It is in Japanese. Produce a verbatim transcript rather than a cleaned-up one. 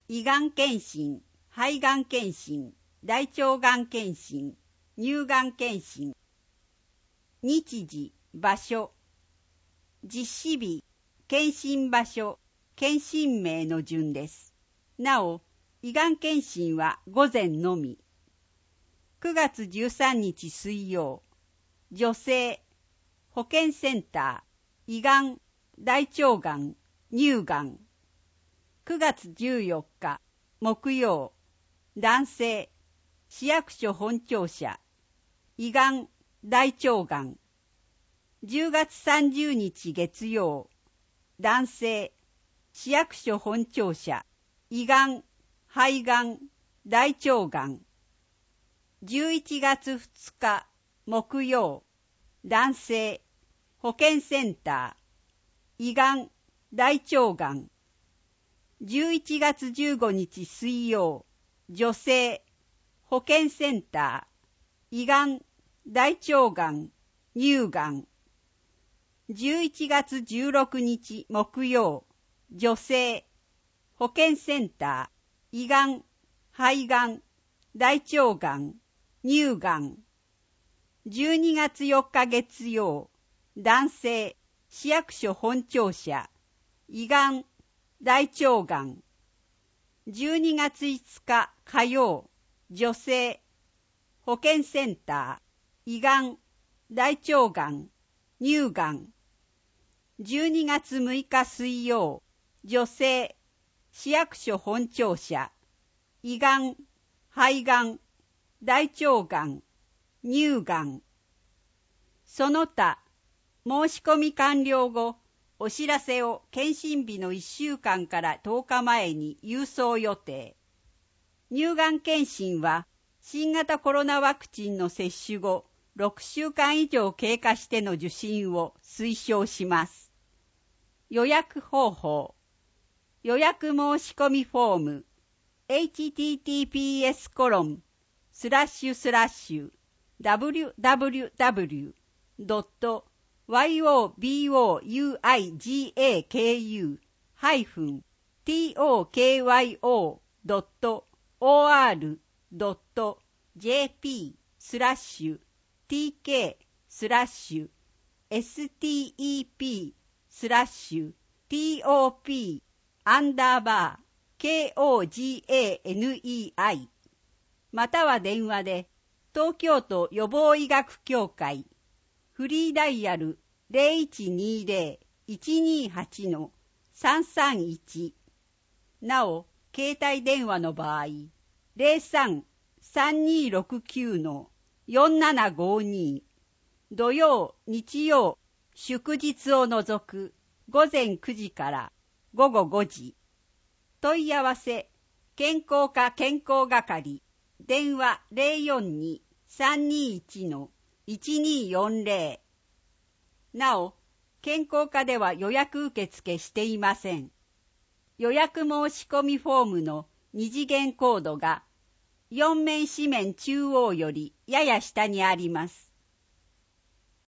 胃がん検診、肺がん検診、大腸がん検診、乳がん検診。日時、場所。実施日、検診場所、検診名の順です。なお、胃がん検診は午前のみ。くがつじゅうさんにち水曜、女性、保健センター、胃がん、大腸がん、乳がん。くがつじゅうよっか、木曜、男性、市役所本庁舎、胃がん、大腸がん。じゅうがつさんじゅうにち月曜、男性、市役所本庁舎、胃がん、肺がん、大腸がん。じゅういちがつふつか、木曜、男性、保健センター、胃がん、大腸がん。じゅういちがつじゅうごにち水曜、女性、保健センター、胃がん、大腸がん、乳がん。じゅういちがつじゅうろくにち木曜、女性、保健センター、胃がん、肺がん、大腸がん、乳がん。じゅうにがつよっか月曜、男性、市役所本庁舎、胃がん、大腸がん。じゅうにがついつか火曜、女性、保健センター、胃がん、大腸がん、乳がん。じゅうにがつむいか水曜、女性、市役所本庁舎、胃がん、肺がん、大腸がん、乳がん。その他、申し込み完了後、お知らせを検診日のいっしゅうかんからとおかまえに郵送予定。乳がん検診は、新型コロナワクチンの接種後、ろくしゅうかん以上経過しての受診を推奨します。予約方法。予約申し込みフォーム。エイチティーティーピーエスコロンスラッシュスラッシュダブリュダブリュダブリュドットワイオービーオーユーアイジーエーケーユーハイフンティーオーケーワイオードットオーアールドットジェーピースラッシュティーケースラッシュエスティーイーピースラッシュティーオーピーアンダーバーケーオージーエーエヌイーアイ または電話で東京都予防医学協会フリーダイヤル ゼロいちにゼロ いちにはち さんさんいち なお携帯電話の場合 ゼロさん さんにろくきゅう よんななごに 土曜日曜祝日を除くごぜんくじからごごごじ。問い合わせ健康課健康係電話 ゼロよんに さんにいち いちによんゼロ。なお健康課では予約受付していません。予約申し込みフォームの二次元コードがよん面紙面中央よりやや下にあります。